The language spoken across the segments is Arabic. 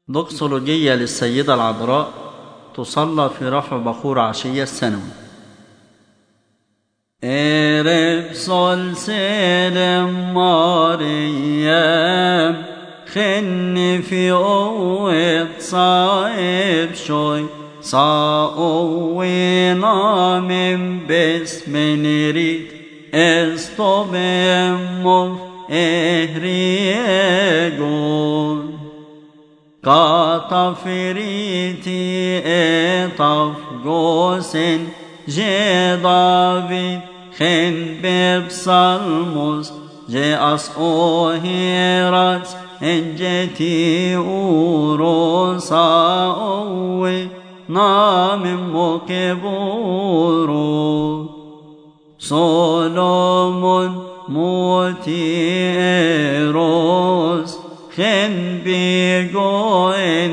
دوكسولوجية للسيدة العذراء تصلى في رفع بخور عشية السنوي. عرب صل سلم مريم خن في قوة صائب شوي صاوينا من باسم نريد استبهم إهريجون كاتفريتي اتف جوسن جدافي خن ببصلموس جاس اوهيرات انجتي اوروسا اوي نام مكبورو سولومون موتي ايروس خن بيجو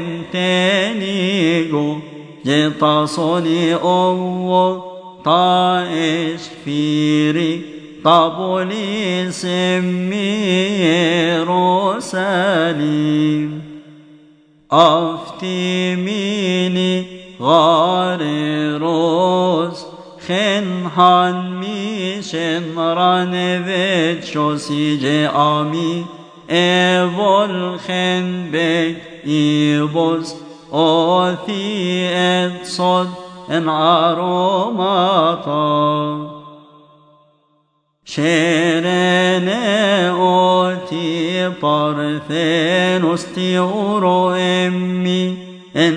انتنيجو جتصوني او طائش فيري طابولي سمي روساليم افتميني غاريروس خنحان ميشن رانفت شوسي جامي ايفول خن بك ايبوس اوثي اتصد ان عروماتا شيرني اوتي بارثينوس تيورو امي ان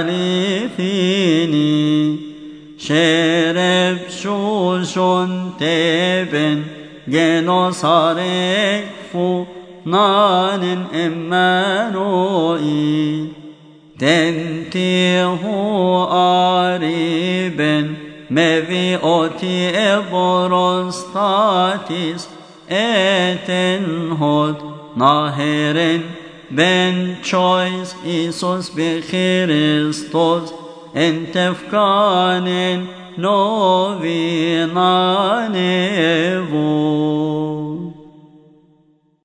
اليثيني شرب شوشون تبن جنوسارك فو نان امانوئي تنتيه آريبن مبي اوتي ابروستاتيس اتنهد ناهرن بن تشويس إيسوس بخريستوس انتفكان نوفينا نيفو